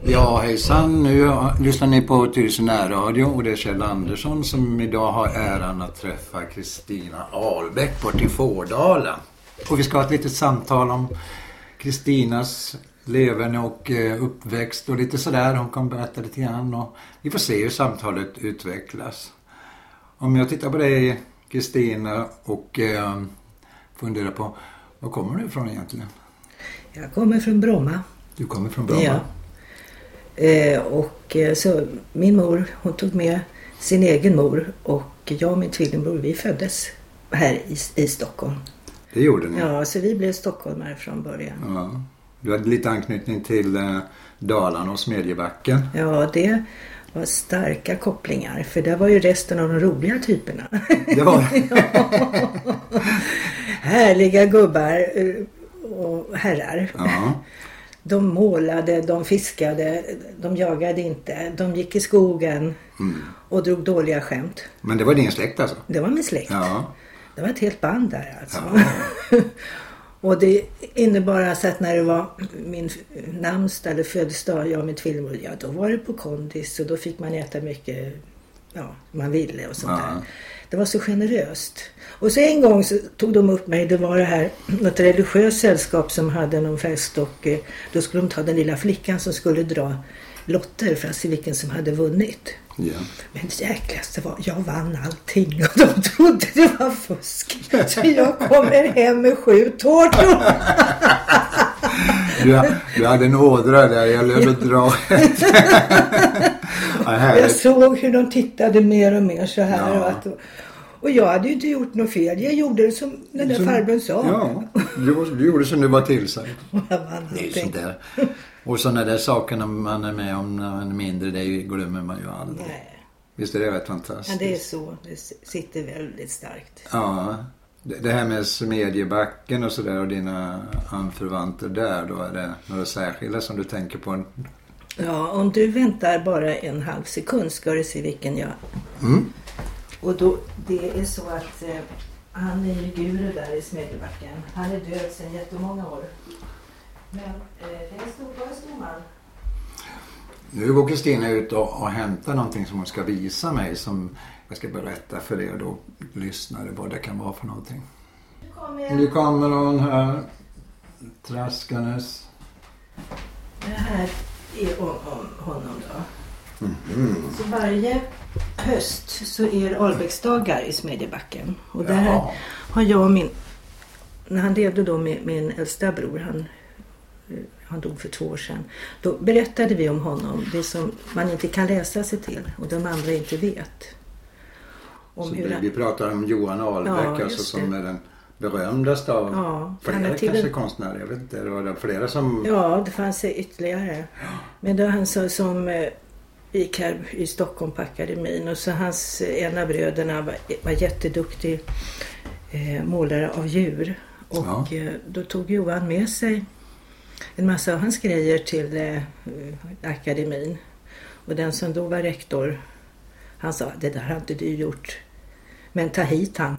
Ja, hejsan. Nu lyssnar ni på Tyresö närradio och det är Kjell Andersson som idag har äran att träffa Kristina Ahlbäck bort i Fårdalen. Och vi ska ha ett litet samtal om Kristinas leverne och uppväxt och lite sådär. Hon kan berätta lite grann och vi får se hur samtalet utvecklas. Om jag tittar på dig, Kristina, och funderar på, var kommer du ifrån egentligen? Jag kommer från Bromma. Du kommer från Bromma? Ja. Så min mor, hon tog med sin egen mor och jag och min tvillingbror, vi föddes här i Stockholm. Det gjorde ni? Ja, så vi blev stockholmare från början. Ja. Du hade lite anknytning till Dalarna och Smedjebacken. Ja, det var starka kopplingar, för det var ju resten av de roliga typerna. Det var ja. Härliga gubbar och herrar. Ja. De målade, de fiskade, de jagade inte. De gick i skogen och drog dåliga skämt. Men det var din släkt alltså? Det var min släkt. Ja. Det var ett helt band där alltså. Ja. Och det innebar alltså att när det var min namnsdag eller födelsedag, jag och min tvillingbror, ja, då var det på kondis och då fick man äta mycket, ja, man ville och sånt där. Det var så generöst. Och så en gång så tog de upp mig, det var det här, något religiöst sällskap som hade någon fest och då skulle de ta den lilla flickan som skulle dra lotter för att se vilken som hade vunnit. Ja. Men det jäklaste var, jag vann allting och de trodde det var fusk. Så jag kommer hem med 7 tårtor. Du hade en ådra där, jag löd dra. Jag såg hur de tittade mer och mer så här. Ja. Och jag hade ju inte gjort något fel. Jag gjorde det som den där farbrorn sa. Ja, du gjorde som du var tillsagd. Jag vann allting. Och sådana där saker när man är med om när man är mindre, det glömmer man ju aldrig. Nej. Visst är det rätt fantastiskt? Ja, det är så. Det sitter väldigt starkt. Ja, det här med Smedjebacken och sådär och dina anförvanter där, då är det några särskilda som du tänker på? Ja, om du väntar bara en halv sekund ska du se vilken jag... Och då, det är så att han är ju guru där i Smedjebacken. Han är död sedan jättemånga år. Men det är en stor man. Nu går Kristina ut och hämtar någonting som hon ska visa mig som jag ska berätta för er då lyssnare vad det kan vara för någonting. Nu kommer hon här traskandes. Det här är om honom då. Så varje höst så är det Ahlbäcksdagar i Smedjebacken. Och där har jag när han levde då med min äldsta bror, han dog för 2 år sedan. Då berättade vi om honom, det som man inte kan läsa sig till och de andra inte vet. Vi pratar om Johan Ahlbäck, alltså, som är den berömdaste av flera kanske konstnärer. Jag vet inte, det var flera som... Ja, det fanns ytterligare. Men det var han som gick här i Stockholm på akademin och så en av bröderna var jätteduktig målare av djur. Och då tog Johan med sig en massa av hans grejer till akademin. Och den som då var rektor, han sa, det där har inte du gjort. Men ta hit han.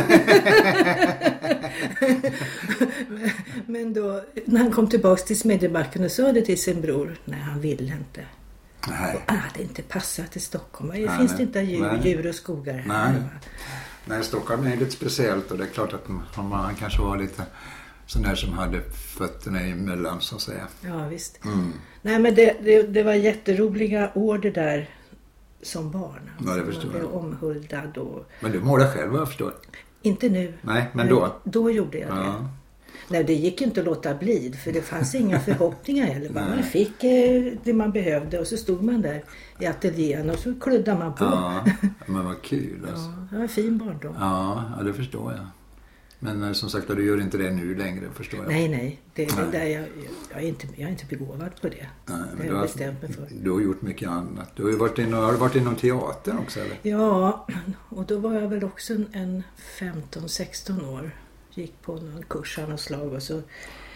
Men då, när han kom tillbaka till Smedjebacken och sa det till sin bror, nej, han ville inte. Nej. Han hade inte passat till Stockholm. Det finns det inte djur och skogar här. Nej, Stockholm är lite speciellt och det är klart att man kanske var lite sån där som hade fötterna emellan, så att säga. Ja, visst. Nej, men det var jätteroliga år det där som barn. Ja, det förstår jag. Omhuldad och... Men du målade själv, jag förstår. Inte nu. Nej, men då? Då gjorde jag det. Nej, det gick inte att låta bli, för det fanns inga förhoppningar heller. Man fick det man behövde och så stod man där i ateljén och så kluddade man på. Ja, men vad kul alltså. Ja, det var en fin barndom. Ja, det förstår jag. Men som sagt, du gör inte det nu längre, förstår jag. Nej. Det är där jag är inte begåvad på det. Nej, det har jag bestämt mig för. Du har gjort mycket annat. Du har ju varit inom teatern också, eller? Ja, och då var jag väl också en 15-16 år. Gick på någon kurs av något slag och så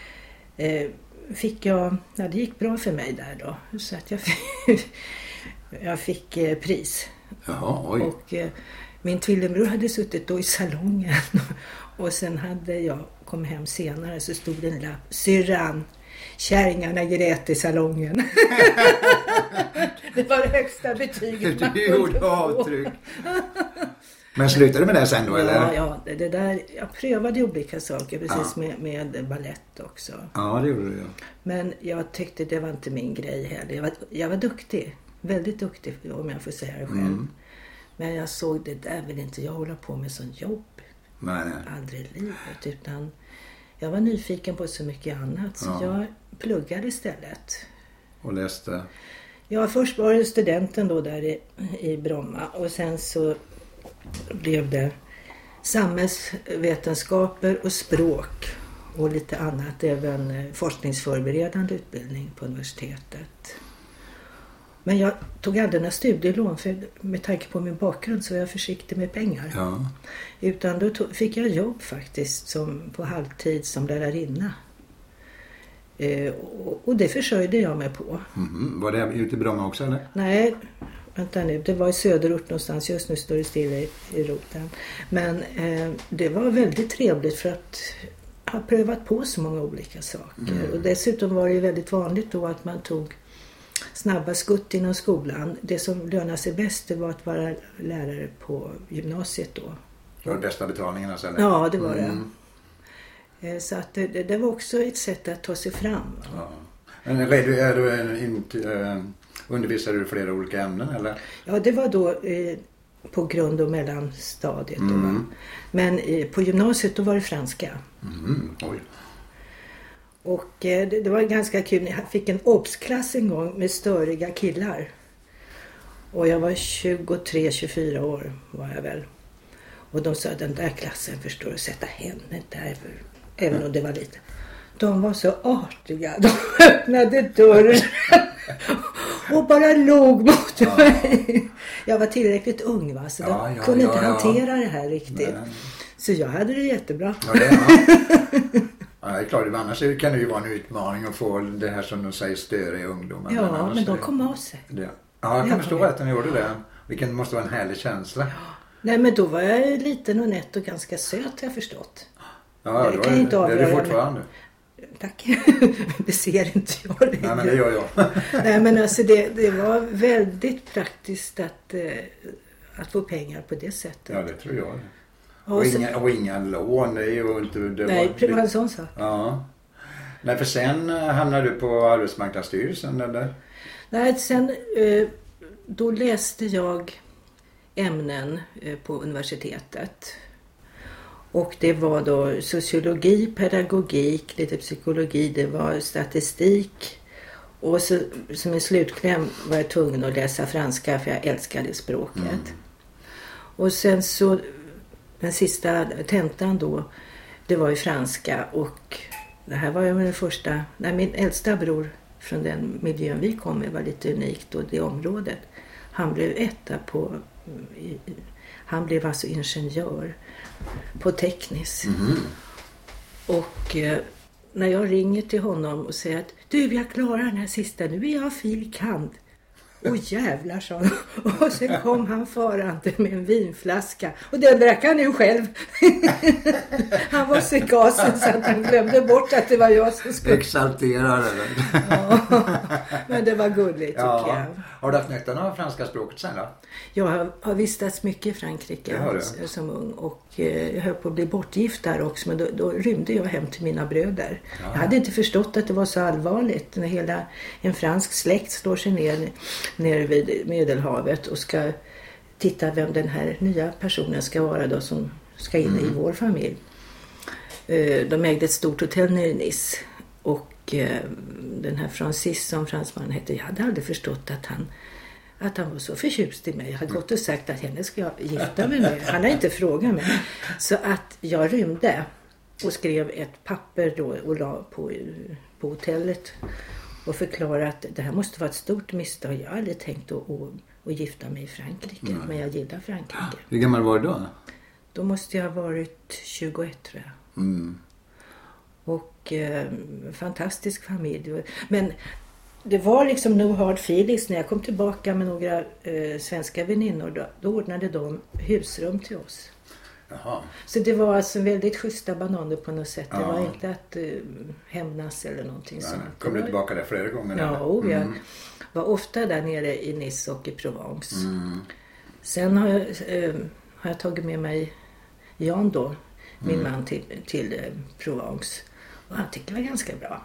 fick jag... Ja, det gick bra för mig där då. Så att jag fick pris. Jaha, oj. Och min tvillingbror hade suttit då i salongen. Och sen hade jag kom hem senare så stod det en lapp. Syrran, Kärringarna grät i salongen. Det var det högsta betyget man Du gjorde avtryck. Men slutade med det sen då, eller? Ja, det där, jag prövade olika saker, precis med ballett också. Ja, det gjorde du. Men jag tyckte det var inte min grej heller. Jag var duktig, väldigt duktig om jag får säga det själv. Men jag såg det där vill inte jag hålla på med sån jobb. Nej. Aldrig i livet, utan jag var nyfiken på så mycket annat. Så jag pluggade istället. Och läste? Ja, först var det studenten då där i Bromma. Och sen så blev det samhällsvetenskaper och språk. Och lite annat, även forskningsförberedande utbildning på universitetet. Men jag tog aldrig några studielån, för med tanke på min bakgrund så var jag försiktig med pengar. Ja. Utan då fick jag jobb faktiskt som på halvtid som lärarinna. Och det försörjde jag mig på. Var det ute i Bromma också, eller? Nej, vänta nu. Det var i söderort någonstans. Just nu står det stilla i roten. Men det var väldigt trevligt för att ha prövat på så många olika saker. Och dessutom var det ju väldigt vanligt då att man tog snabba skutt inom skolan. Det som lönade sig bäst det var att vara lärare på gymnasiet då. Det var bästa betalningen alltså, eller? Ja, det var det. Så att det var också ett sätt att ta sig fram. Ja. Men undervisade du flera olika ämnen, eller? Ja, det var då på grund- och mellanstadiet. Då, men på gymnasiet då var det franska. Oj. Och det var ganska kul. Jag fick en obsklass en gång med störiga killar. Och jag var 23-24 år var jag väl. Och de sa den där klassen förstår du, sätta henne där. Även om det var lite. De var så artiga. De öppnade dörren. Och bara låg mot mig. Jag var tillräckligt ung va. Så de kunde inte hantera det här riktigt. Men... Så jag hade det jättebra. Ja, ja, det är klart. Annars kan det ju vara en utmaning att få det här som de säger störiga ungdomar. Ja, men de kom av sig. Ja, jag kan förstå att de gjorde det. Vilken måste vara en härlig känsla. Ja. Nej, men då var jag liten och nätt och ganska söt, har jag förstått. Ja, det kan inte avgöra. Det är du fortfarande. Men... Tack. Det ser inte jag. Nej, men det gör jag. Nej, men alltså det var väldigt praktiskt att få pengar på det sättet. Ja, det tror jag. Och inga lån, det är ju inte... Nej, det var en sån sak. Ja. Nej, för sen hamnade du på Arbetsmarknadsstyrelsen, eller? Nej, sen då läste jag ämnen på universitetet. Och det var då sociologi, pedagogik, lite psykologi, det var statistik. Och så, som en slutkläm var jag tvungen att läsa franska för jag älskade språket. Och sen så, den sista tentan då, det var i franska. Och det här var ju den första, min äldsta bror från den miljön vi kom med var lite unikt och det området. Han blev etta på... Han blev alltså ingenjör på tekniskt. Och när jag ringer till honom och säger att du, jag klarar den här sista, nu är jag filikant. Åh jävlar, sa han. Och sen kom han farande med en vinflaska. Och den drack han ju själv. Han var så i gasen så att han glömde bort att det var jag som skulle... Exalterad eller? Ja, men det var gulligt tycker jag. Har du haft nyttan av franska språket sen då? Jag har vistats mycket i Frankrike som ung. Och jag höll på att bli bortgift där också. Men då rymde jag hem till mina bröder. Ja. Jag hade inte förstått att det var så allvarligt. När hela en fransk släkt slår sig ner vid Medelhavet och ska titta vem den här nya personen ska vara då som ska in i vår familj. De ägde ett stort hotell nere i Nice och den här Francis som fransmannen hette, jag hade aldrig förstått att han var så förtjust i mig. Jag hade gått och sagt att henne ska jag gifta mig med. Han har inte frågat mig. Så att jag rymde och skrev ett papper då och la på hotellet och förklarade att det här måste vara ett stort misstag. Jag hade aldrig tänkt att gifta mig i Frankrike. Men jag gillar Frankrike. Hur gammal var du då? Då måste jag ha varit 21 tror jag. Och fantastisk familj. Men det var liksom no hard feelings när jag kom tillbaka med några svenska väninnor. Då ordnade de husrum till oss. Jaha. Så det var alltså väldigt schyssta bananer på något sätt. Det var inte att hämnas eller någonting sånt. Kom du tillbaka där flera gånger? Ja, jag var ofta där nere i Nice och i Provence. Sen har jag tagit med mig Jan då, min man, till Provence. Och han tyckte det var ganska bra.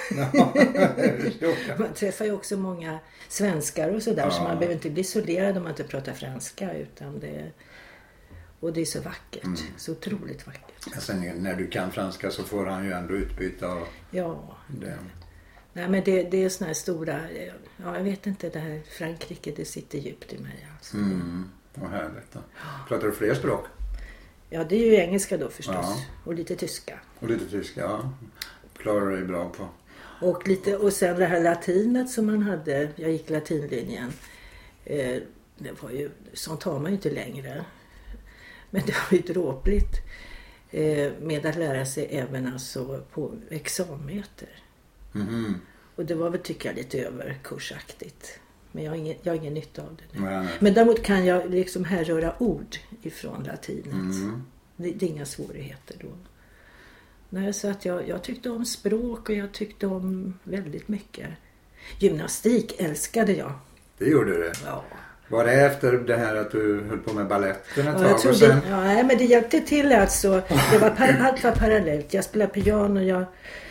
Man träffar ju också många svenskar och sådär. Så man behöver inte bli isolerad om man inte pratar franska. Och det är så vackert. Så otroligt vackert. Sen när du kan franska så får han ju ändå utbyta av det. Nej, men det är såna här stora... Ja, jag vet inte, det här Frankrike, det sitter djupt i mig. Alltså. Vad härligt då. Pratar du fler språk? Ja, det är ju engelska då förstås. Ja. Och lite tyska. Och lite tyska, ja. Klarar du dig bra på. Och sen det här latinet som man hade. Jag gick latinlinjen. Det var ju... Sånt har man ju inte längre. Men det var ju dråpligt. Med att lära sig även alltså på exameter. Och det var väl, tycker jag, lite överkursaktigt. Men jag har ingen nytta av det nu. Nej. Men däremot kan jag liksom härröra ord ifrån latinet. Det är inga svårigheter då. Nej, så att jag tyckte om språk och jag tyckte om väldigt mycket. Gymnastik älskade jag. Det gjorde du? Ja. Var det efter det här att du höll på med balletten ett tag? Jag tror och sen... nej, men det hjälpte till alltså. Allt var parallellt. Jag spelade piano, jag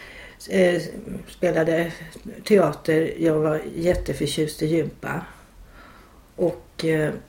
spelade teater. Jag var jätteförtjust i gympa. Och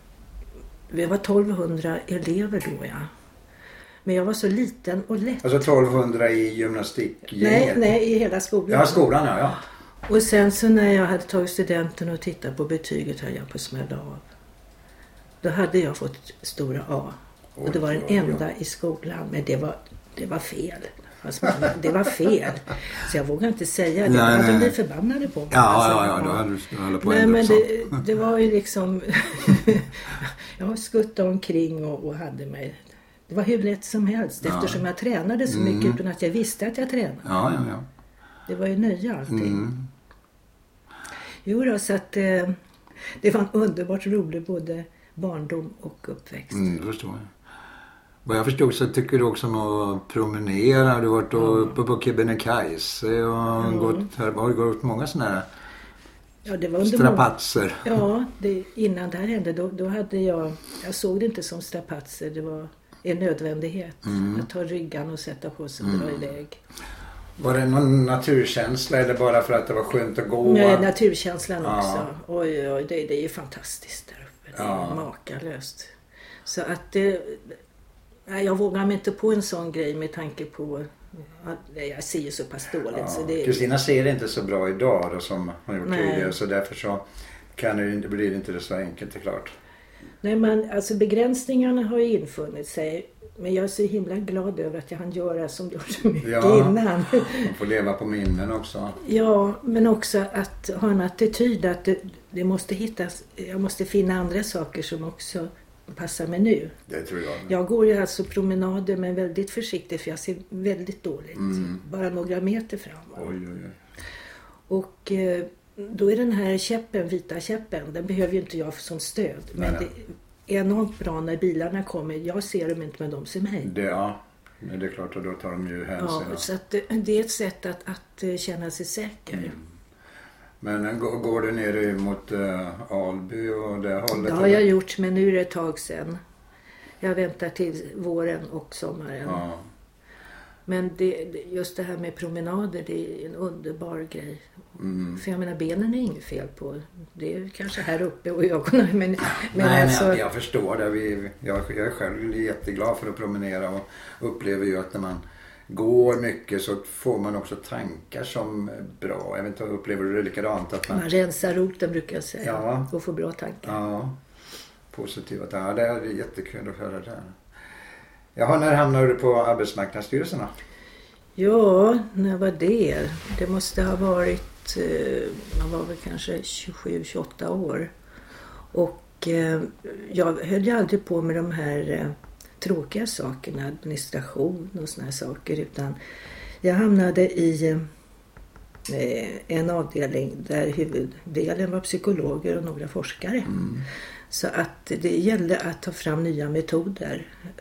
vi var 1200 elever då, ja. Men jag var så liten och lätt. Alltså 1200 i gymnastikgänget? Nej, i hela skolan. Ja, skolan, ja. Och sen så när jag hade tagit studenten och tittat på betyget höll jag på att smälla av. Då hade jag fått stora A. Och det var den enda i skolan. Men det var fel. Alltså, det var fel. Så jag vågade inte säga det. Nej. De blev förbannade på mig. Ja, då hade du på. Nej, men det var ju liksom... jag skuttade omkring och hade mig... Det var hur lätt som helst. Eftersom jag tränade så mycket utan att jag visste att jag tränade. Ja. Det var ju nya allting. Jo då, så att det var en underbart rolig både barndom och uppväxt. Det förstår jag. Vad jag förstod så tycker du också om att promenera. Du har varit uppe på Kebnekaise och har gått många sådana här det var under strapatser. Innan det här hände då hade jag såg det inte som strapatser. Det var en nödvändighet att ta ryggan och sätta på sig och dra iväg. Var det någon naturkänsla eller bara för att det var skönt att gå? Nej, naturkänslan också. Oj, det är ju fantastiskt där uppe. Det är makalöst. Så att jag vågar mig inte på en sån grej med tanke på att jag ser ju så pass dåligt. Kristina ser inte så bra idag då, som hon gjort tidigare. Så därför så blir det inte så enkelt, det är klart. Nej, men alltså begränsningarna har ju infunnit sig. Men jag är så himla glad över att jag hann göra som gjort så mycket innan. Man får leva på minnen också. Ja, men också att ha en attityd att det måste hittas. Jag måste finna andra saker som också passar mig nu. Det tror jag. Jag går ju alltså promenader men väldigt försiktigt för jag ser väldigt dåligt. Bara några meter fram. Oj. Och då är den här vita käppen, den behöver ju inte jag som stöd. Men det är enormt bra när bilarna kommer. Jag ser dem inte, men de ser mig. Det är klart, och då tar de ju hänsyn. Ja, så att det är ett sätt att känna sig säker. Men går du ner mot Alby och det hållet? Det har jag gjort, men nu är det ett tag sedan. Jag väntar till våren och sommaren. Ja. Men just det här med promenader, det är en underbar grej. För jag menar, benen är inget fel på. Det är kanske här uppe och ögonen. Men alltså... jag förstår det. Jag är själv jätteglad för att promenera och upplever ju att när man går mycket så får man också tankar som är bra. Jag vet inte, upplever du det likadant? Att man rensar roten, brukar jag säga. Och får bra tankar. Ja, positivt. Ja, det är jättekul att höra det. Jaha, när hamnade du på Arbetsmarknadsstyrelsen då? Ja, när var det? Det måste ha varit, man var väl kanske 27-28 år. Och jag höll ju aldrig på med de här tråkiga sakerna, administration och såna här saker. Utan jag hamnade i en avdelning där huvuddelen var psykologer och några forskare. Så att det gällde att ta fram nya metoder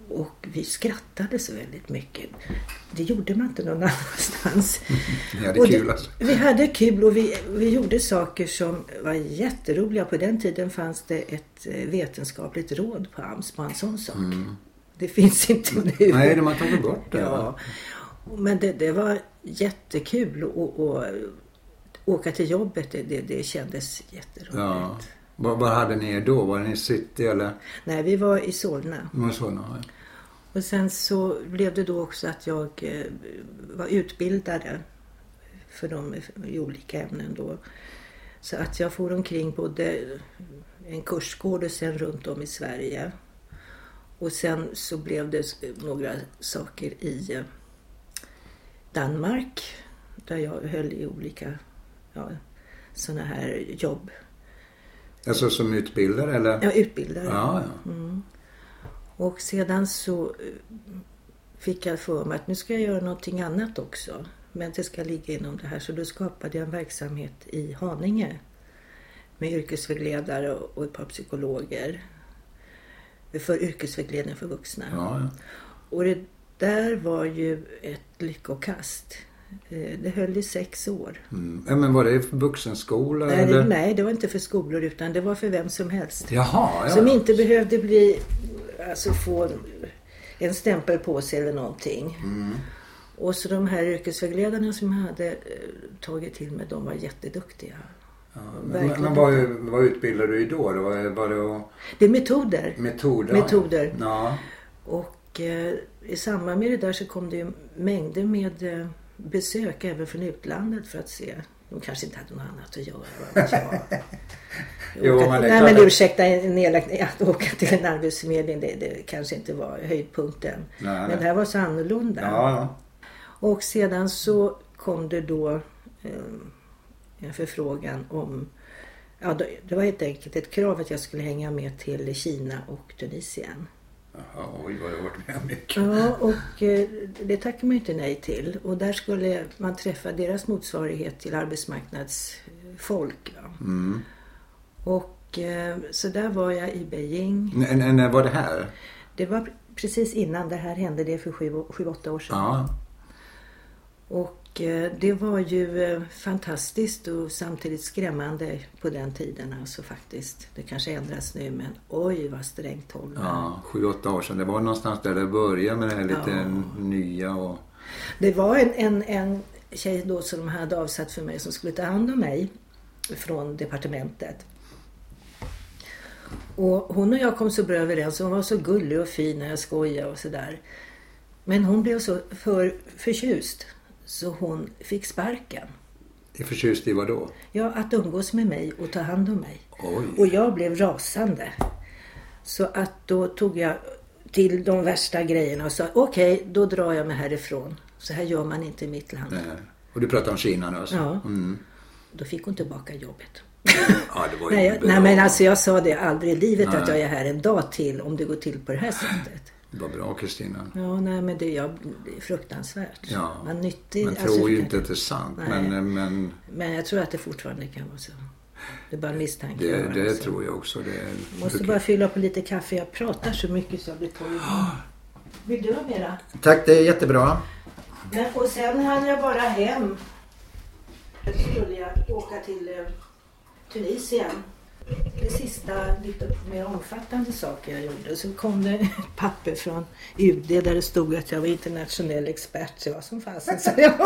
Och vi skrattade så väldigt mycket. Det gjorde man inte någon annanstans. Vi hade kul alltså. Vi hade kul och vi gjorde saker som var jätteroliga. På den tiden fanns det ett vetenskapligt råd på AMS på en sån sak. Det finns inte nu. Nej, de har tagit bort det. Ja. Men det var jättekul att åka till jobbet. Det kändes jätteroligt. Ja. Vad hade ni då? Var ni i City eller? Nej, vi var i Solna. Ja. Och sen så blev det då också att jag var utbildare för dem i olika ämnen då. Så att jag for omkring både en kursgård och sen runt om i Sverige. Och sen så blev det några saker i Danmark där jag höll i olika såna här jobb. Alltså som utbildare eller? Ja, utbildare. Ja. Och sedan så fick jag för mig att nu ska jag göra någonting annat också. Men det ska ligga inom det här. Så då skapade jag en verksamhet i Haninge. Med yrkesvägledare och ett par psykologer. För yrkesvägledning för vuxna. Ja. Och det där var ju ett lyckokast. Det höll i 6 år. Men var det för vuxenskola? Nej, det var inte för skolor utan det var för vem som helst. Jaha, ja. Som inte behövde bli, alltså få en stämpel på sig eller någonting. Och så de här yrkesvägledarna som jag hade tagit till mig, de var jätteduktiga. Ja, men vad utbildade du i då? Det är metoder. Metoder. Ja. Och i samband med det där så kom det ju mängder med besök även från utlandet för att se. De kanske inte hade något annat att göra. Men ursäkta att åka till en arbetsförmedling, det kanske inte var höjdpunkten. Nej. Men det här var så annorlunda. Ja. Och sedan så kom det då en förfrågan om, det var helt enkelt ett krav att jag skulle hänga med till Kina och Tunisien. Oj, vad det varit med mycket. Ja, och det tackade man inte nej till. Och där skulle man träffa deras motsvarighet till arbetsmarknadsfolk. Och så där var jag i Beijing. När var det här? Det var precis innan det här hände, det för 7-8 år sedan. Ja. Och det var ju fantastiskt och samtidigt skrämmande på den tiden alltså faktiskt. Det kanske ändras nu men oj vad strängt håll. Ja, 7-8 år sedan. Det var någonstans där det började med det här lite nya och... Det var en tjej då som de hade avsatt för mig som skulle ta hand om mig från departementet. Och hon och jag kom så bra överens. Hon var så gullig och fin när jag skojade och sådär. Men hon blev så förtjust. Så hon fick sparken. Är förtjust i vad då? Ja, att umgås med mig och ta hand om mig. Oj. Och jag blev rasande. Så att då tog jag till de värsta grejerna och sa okej, då drar jag mig härifrån. Så här gör man inte i mitt land. Nej. Och du pratar om Kina nu alltså? Ja. Då fick hon tillbaka jobbet. Ja, det var ju nej men alltså jag sa det aldrig i livet att jag är här en dag till om det går till på det här sättet. Det var bra, Kristina. Ja, nej men det är fruktansvärt. Ja, man nyttig, man tror ju inte att det är sant. Men jag tror att det fortfarande kan vara så. Det är bara misstanke. Det tror jag också. Måste bara fylla på lite kaffe. Jag pratar så mycket så jag blir torr. Vill du ha mera? Tack, det är jättebra. Och sen hann jag bara hem. Då skulle jag åka till Tunisien. Det sista lite mer omfattande saker jag gjorde. Så kom det ett papper från UD där det stod att jag var internationell expert. Så vad som fasen sa jag.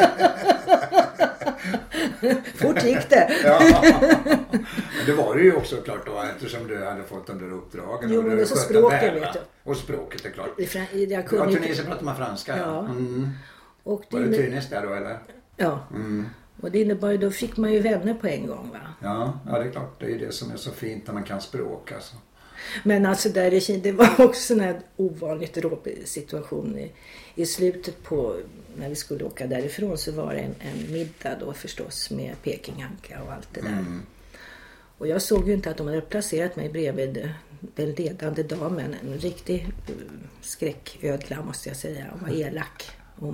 Fort gick det. Ja. Det var det ju också klart då eftersom du hade fått de där uppdragen. Jo, men så språket vet du. Och språket är klart. Tunisien pratar man franska. Ja. Och var det Tunis där då eller? Ja. Och det innebar ju, då fick man ju vänner på en gång va? Ja, det är klart. Det är ju det som är så fint när man kan språk alltså. Men alltså där i Kina, det var också en här ovanligt råbig situation i slutet på, när vi skulle åka därifrån så var det en middag då förstås med Pekinganka och allt det där. Och jag såg ju inte att de hade placerat mig bredvid den ledande damen, en riktig skräcködla måste jag säga, hon var elak.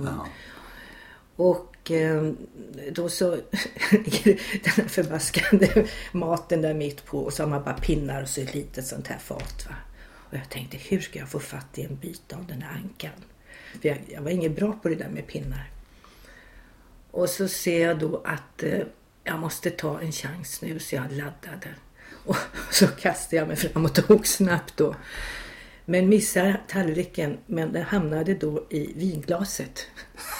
Och då så den här förbaskande maten där mitt på och så har man bara pinnar och så ett litet sånt här fat va. Och jag tänkte, hur ska jag få fatt i en bit av den här ankan? För jag var inget bra på det där med pinnar. Och så ser jag då att jag måste ta en chans nu, så jag laddade. Och så kastade jag mig framåt och tog snabbt då. Men missade tallriken, men den hamnade då i vinglaset.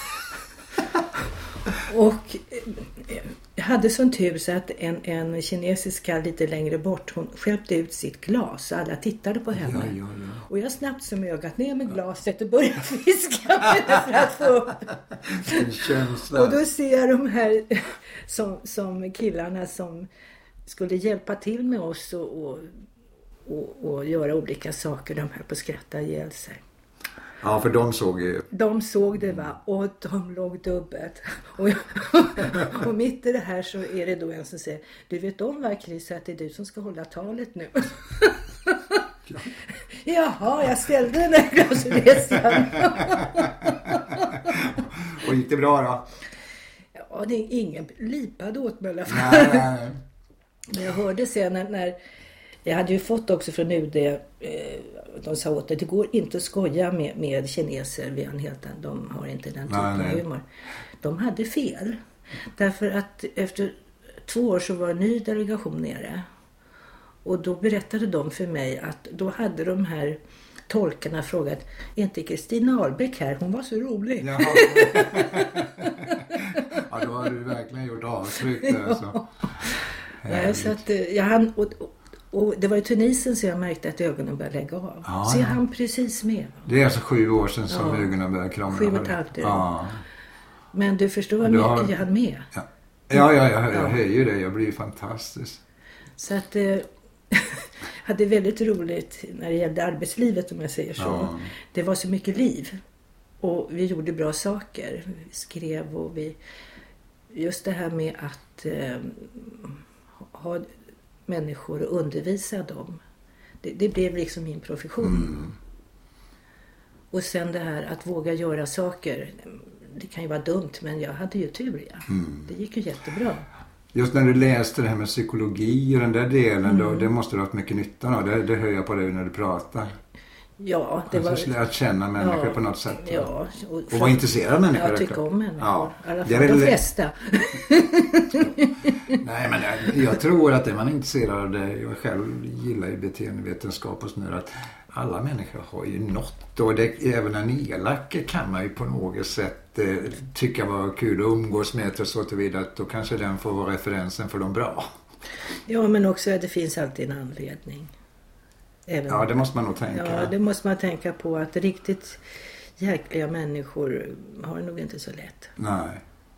Och jag hade sån tur så att en kinesiska lite längre bort, hon skälpte ut sitt glas och alla tittade på henne. Ja. Och jag snabbt som ögat ner med glaset och började fiska med det för att få upp. En känsla. Och då ser jag de här som killarna som skulle hjälpa till med oss och göra olika saker. De här på skratta ihjäl sig. Ja, för de såg ju. De såg det, va, och de låg dubbelt. Och mitt i det här så är det då en som säger, du vet om verkligen så att det är du som ska hålla talet nu. Jaha, jag ställde den där glasresan. Och gick det bra då? Ja, det är ingen lipad åt mig i alla fall. Nej. Men jag hörde sen när jag hade ju fått också från UD, de sa åt det går inte att skoja med kineser, vi har de har inte den typen av humor. De hade fel. Därför att efter 2 år så var en ny delegation nere. Och då berättade de för mig att då hade de här tolkarna frågat, är inte Kristina Ahlbäck här? Hon var så rolig. Jaha. Ja, då har du verkligen gjort avtryck där. Så. Ja, så att jag hann, och det var i Tunisien så jag märkte att ögonen började lägga av. Ja, så jag hann precis med. Det är alltså 7 år sedan som ögonen började krångla. 7,5 år. Ja. Men du förstår vad mycket jag hann med. Ja, jag höjer det. Jag blir fantastisk. Så att hade väldigt roligt när det gällde arbetslivet, om jag säger så. Ja. Det var så mycket liv. Och vi gjorde bra saker. Vi skrev och just det här med att ha människor och undervisa dem. Det blev liksom min profession. Mm. Och sen det här att våga göra saker. Det kan ju vara dumt, men jag hade ju tur. Ja. Mm. Det gick ju jättebra. Just när du läste det här med psykologi och den där delen, då, det måste du ha haft mycket nytta av. Det hör jag på dig när du pratar. Ja, det var... Att känna människor på något sätt. Ja. Och vara intresserad av människor. Jag tycker om människor. Ja. I alla fall de flesta. Nej, men jag tror att det man är intresserad av det, jag själv gillar ju beteendevetenskap och sådär, att alla människor har ju något. Och även en elak kan man ju på något sätt tycka var kul att umgås med och så tillvida att då kanske den får vara referensen för de bra. Ja, men också att det finns alltid en anledning. Ja, det måste man nog tänka. Ja, det måste man tänka på, att riktigt jäkliga människor har nog inte så lätt. Nej.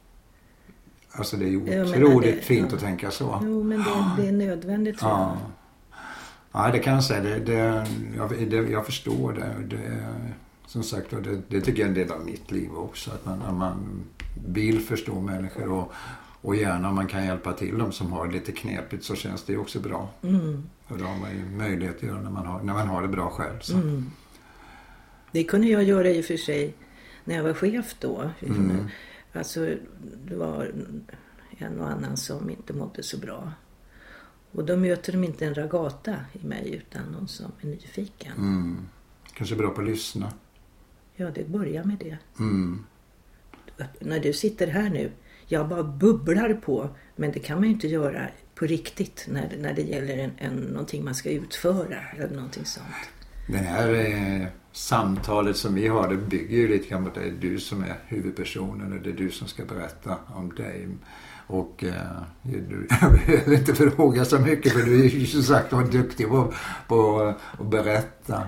Alltså det är ju otroligt fint att tänka så. Jo, men det är nödvändigt. Ja. Ja, det kan jag säga. Jag förstår det. Som sagt, det tycker jag är en del av mitt liv också. Att man vill förstå människor och gärna om man kan hjälpa till dem som har lite knepigt, så känns det också bra. Mm. Och det har man ju möjlighet att göra när man har det bra själv. Så. Mm. Det kunde jag göra i och för sig när jag var chef då. Mm. Alltså det var en och annan som inte mådde så bra. Och då möter de inte en ragata i mig utan någon som är nyfiken. Mm. Kanske bra på att lyssna. Ja, det börjar med det. Mm. När du sitter här nu, jag bara bubblar på, men det kan man ju inte göra på riktigt när det gäller någonting man ska utföra eller någonting sånt. Det här samtalet som vi har, det bygger ju lite grann på att det är du som är huvudpersonen och det är du som ska berätta om dig. Och jag behöver inte fråga så mycket, för du är ju som sagt var duktig på att berätta.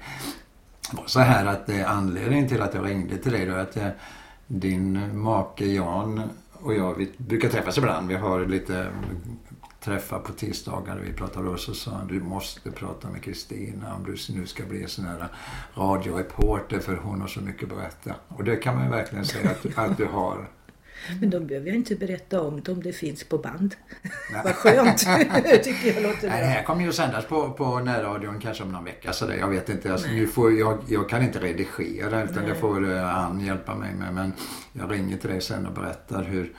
Och så här att anledningen till att jag ringde till dig då är att din make Jan och jag, vi brukar träffas ibland. Vi har lite träffar på tisdagar och vi pratar och så sa han, du måste prata med Kristina om du nu ska bli en sån här radioreporter, för hon har så mycket att berätta. Och det kan man ju verkligen säga att du har. Men då behöver jag inte berätta om det finns på band. Vad skönt, tycker jag låter bra. Nej, det här kommer ju sändas på närradion kanske om någon vecka. Så jag vet inte, alltså, jag kan inte redigera utan det får Ann hjälpa mig med. Men jag ringer till dig sen och berättar hur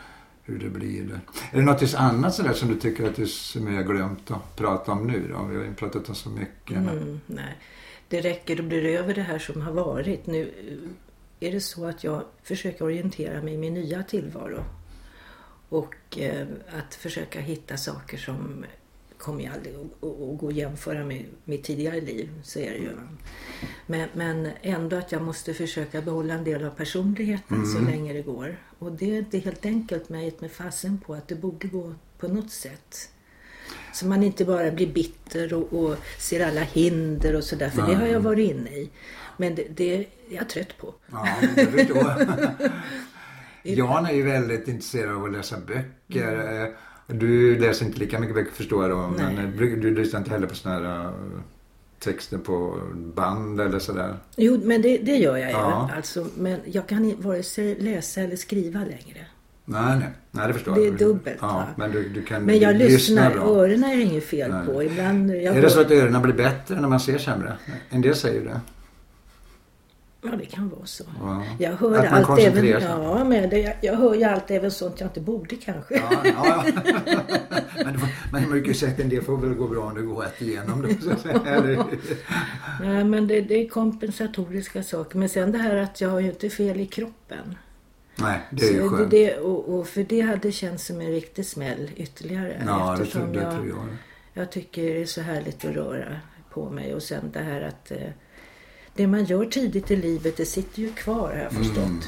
hur det blir där. Är det något annat sådär som du tycker att som jag har glömt att prata om nu då? Vi har ju pratat om så mycket. Nej, det räcker, då blir det över det här som har varit. Nu är det så att jag försöker orientera mig i min nya tillvaro. Och att försöka hitta saker som kommer jag aldrig att gå och jämföra med mitt tidigare liv, så är det ju. Men ändå att jag måste försöka behålla en del av personligheten så länge det går. Och det är inte helt enkelt med fasen på att det borde gå på något sätt. Så man inte bara blir bitter och ser alla hinder och sådär, för det har jag varit inne i. Men det är jag trött på. Ja, det förstår. Jan är ju väldigt intresserad av att läsa böcker. Du läser inte lika mycket böcker, förstår jag då. Men du lyssnar inte heller på såna här texter på band eller sådär. Jo, men det gör jag ju. Alltså, men jag kan vare sig läsa eller skriva längre. Nej, det förstår jag. Det är dubbelt. Ja, men du kan men jag lyssnar bra. Öronen är inget fel på. Ibland, är det så att öronen blir bättre när man ser sämre? En del säger det. Ja, det kan vara så. Ja. Jag hör allt jag hör ju allt även sånt jag inte borde kanske. Ja. Men man kan ju säga att en del får väl gå bra om det går rätt igenom det. Så att säga. Nej, men det är kompensatoriska saker. Men sen det här att jag har ju inte fel i kroppen. Nej, det är ju skönt. Och för det hade känts som en riktig smäll ytterligare. Ja, det tror jag. Jag tycker det är så härligt att röra på mig. Och sen det här att det man gör tidigt i livet, det sitter ju kvar, har jag förstått.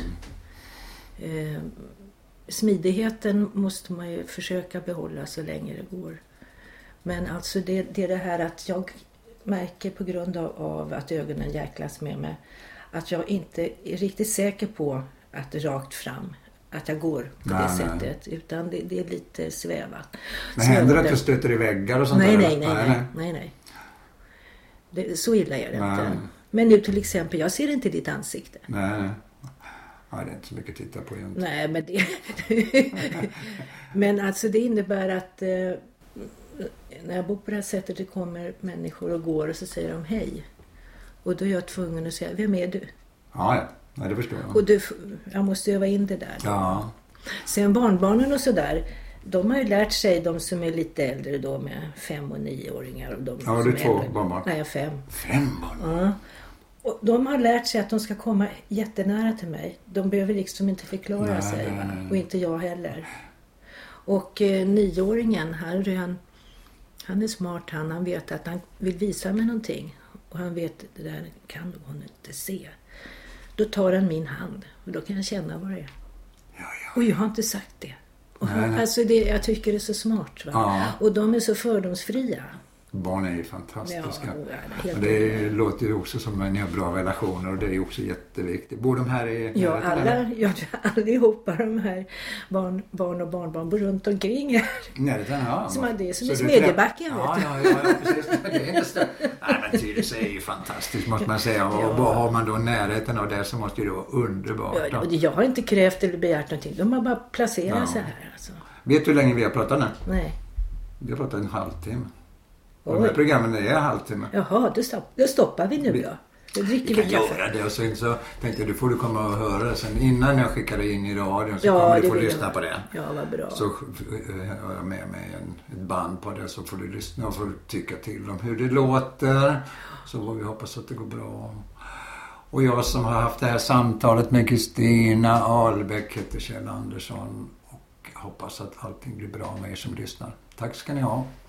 Smidigheten måste man ju försöka behålla så länge det går. Men alltså det är det här att jag märker på grund av att ögonen jäklas med mig, att jag inte är riktigt säker på att det rakt fram, att jag går på det sättet, utan det är lite svävat. Men händer det att du stöter i väggar och sånt där? Nej. Så illa är det inte. Men nu till exempel, jag ser inte ditt ansikte. Nej. Ja, det är inte så mycket att titta på egentligen. Nej, men det... men alltså det innebär att när jag bor på det här sättet, det kommer människor och går och så säger de hej. Och då är jag tvungen att säga, vem är du? Ja, det förstår jag. Och jag måste öva in det där. Ja. Sen barnbarnen och sådär, de har ju lärt sig, de som är lite äldre då med 5- och 9-åringar. Och de ja, du är 2 barnbarn? Nej, 5. 5 barn? Ja. Och de har lärt sig att de ska komma jättenära till mig. De behöver liksom inte förklara sig. Nej. Och inte jag heller. Och 9-åringen, han är smart. Han vet att han vill visa mig någonting. Och han vet, det där kan hon inte se. Då tar han min hand. Och då kan jag känna vad det är. Ja. Och jag har inte sagt det. Och alltså jag tycker det är så smart. Va? Ja. Och de är så fördomsfria. Barn är ju fantastiska. Ja, det låter ju också som att ni har bra relationer, och det är också jätteviktigt. Bor de här i... allihopa de här barn och barnbarn bor runt omkring här. Det är som i Smedjebacken. Ja, precis. Det är nästan... Nej, men Tyresö är ju fantastiskt, måste man säga. Och har man då närheten av det så måste det vara underbart. Ja, jag har inte krävt eller begärt någonting. De har bara placerat sig här. Alltså. Vet du hur länge vi har pratat nu? Nej. Vi har pratat en halvtimme. Och de här programmen är en halvtimme. Jaha, då stoppar vi nu då. Då dricker vi kaffe. Göra det, och sen så tänkte jag, du får du komma och höra det sen. Innan jag skickade in i radion så kommer du få lyssna på det. Ja, vad bra. Så har jag med mig ett band på det, så får du lyssna och får tycka till om hur det låter. Så får vi hoppas att det går bra. Och jag som har haft det här samtalet med Kristina Ahlbäck heter Kjell Andersson. Och hoppas att allting blir bra med er som lyssnar. Tack ska ni ha.